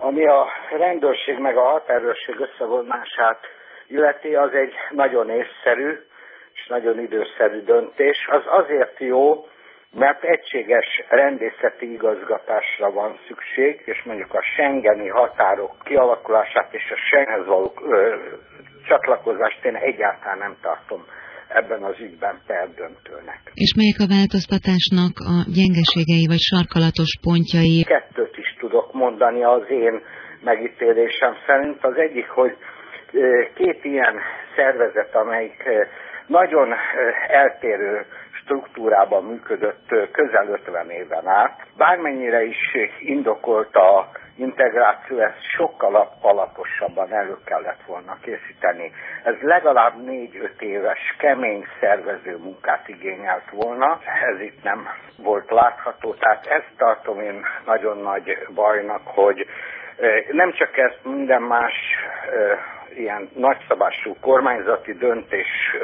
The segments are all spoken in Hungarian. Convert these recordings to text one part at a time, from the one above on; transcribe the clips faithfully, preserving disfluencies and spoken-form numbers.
Ami a rendőrség meg a határőrség összevonását illeti, az egy nagyon észszerű és nagyon időszerű döntés. Az azért jó, mert egységes rendészeti igazgatásra van szükség, és mondjuk a schengeni határok kialakulását és a Schengenhez való ö, csatlakozást én egyáltalán nem tartom ebben az ügyben perdöntőnek. És melyek a változtatásnak a gyengeségei vagy sarkalatos pontjai? Kettőt is tudok mondani az én megítélésem szerint. Az egyik, hogy két ilyen szervezet, amelyik nagyon eltérő struktúrában működött közel ötven éven át. Bármennyire is indokolt a integráció, ezt sokkal alaposabban elő kellett volna készíteni. Ez legalább négy-öt éves kemény szervező munkát igényelt volna. Ez itt nem volt látható, tehát ezt tartom én nagyon nagy bajnak, hogy nem csak ezt, minden más ilyen nagyszabású kormányzati döntés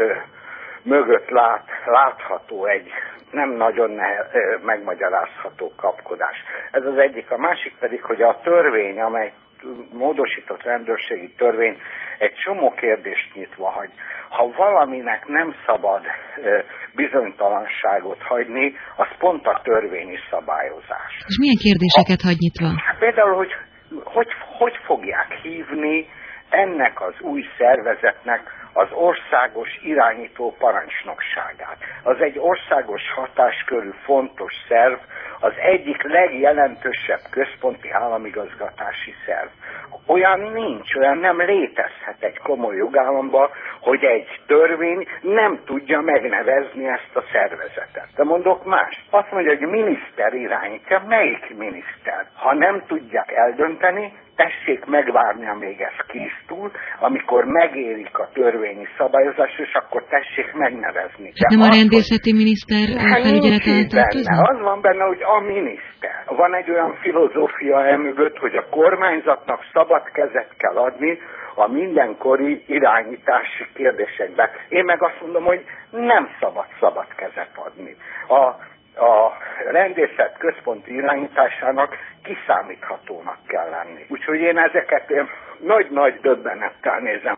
mögött lát, látható egy nem nagyon nehe, megmagyarázható kapkodás. Ez az egyik. A másik pedig, hogy a törvény, amely módosított rendőrségi törvény egy csomó kérdést nyitva hagy. Ha valaminek nem szabad bizonytalanságot hagyni, az pont a törvényi szabályozás. És milyen kérdéseket hagy nyitva? Például, hogy hogy, hogy fogják hívni ennek az új szervezetnek az országos irányító parancsnokságát. Az egy országos hatáskörű fontos szerv, az egyik legjelentősebb központi államigazgatási szerv. Olyan nincs, olyan nem létezhet egy komoly jogállamban, hogy egy törvény nem tudja megnevezni ezt a szervezetet. De mondok más. Azt mondja, hogy miniszter irányítja. Melyik miniszter? Ha nem tudják eldönteni, tessék megvárni, amíg ez készül, amikor megérik a törvényi szabályozás, és akkor tessék megnevezni. De nem a rendészeti miniszter felügyelet alá tartozna? Az van benne, hogy a miniszter. Van egy olyan filozófia emögött, hogy a kormányzatnak szabad kezet kell adni a mindenkori irányítási kérdésekben. Én meg azt mondom, hogy nem szabad szabad kezet adni. A A rendészet központi irányításának kiszámíthatónak kell lenni. Úgyhogy én ezeket nagy-nagy döbbenettel nézem.